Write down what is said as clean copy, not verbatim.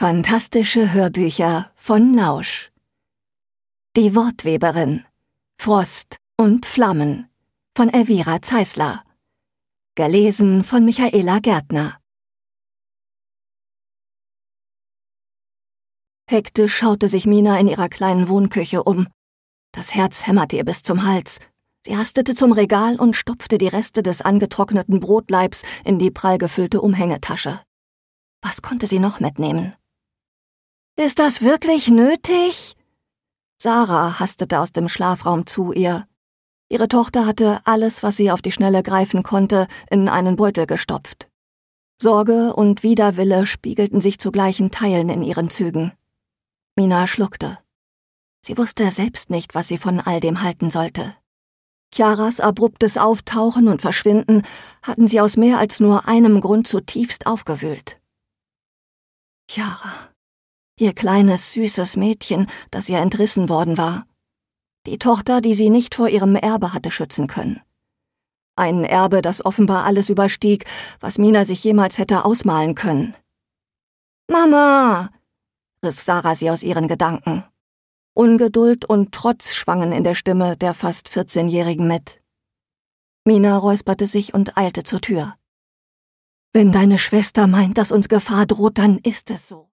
Fantastische Hörbücher von Lausch. Die Wortweberin. Frost und Flammen von Elvira Zeisler. Gelesen von Michaela Gärtner. Hektisch schaute sich Mina in ihrer kleinen Wohnküche um. Das Herz hämmerte ihr bis zum Hals. Sie hastete zum Regal und stopfte die Reste des angetrockneten Brotleibs in die prall gefüllte Umhängetasche. Was konnte sie noch mitnehmen? »Ist das wirklich nötig?« Sarah hastete aus dem Schlafraum zu ihr. Ihre Tochter hatte alles, was sie auf die Schnelle greifen konnte, in einen Beutel gestopft. Sorge und Widerwille spiegelten sich zu gleichen Teilen in ihren Zügen. Mina schluckte. Sie wusste selbst nicht, was sie von all dem halten sollte. Chiaras abruptes Auftauchen und Verschwinden hatten sie aus mehr als nur einem Grund zutiefst aufgewühlt. Chiara. Ihr kleines, süßes Mädchen, das ihr entrissen worden war. Die Tochter, die sie nicht vor ihrem Erbe hatte schützen können. Ein Erbe, das offenbar alles überstieg, was Mina sich jemals hätte ausmalen können. »Mama«, riss Sarah sie aus ihren Gedanken. Ungeduld und Trotz schwangen in der Stimme der fast 14-Jährigen mit. Mina räusperte sich und eilte zur Tür. »Wenn deine Schwester meint, dass uns Gefahr droht, dann ist es so.«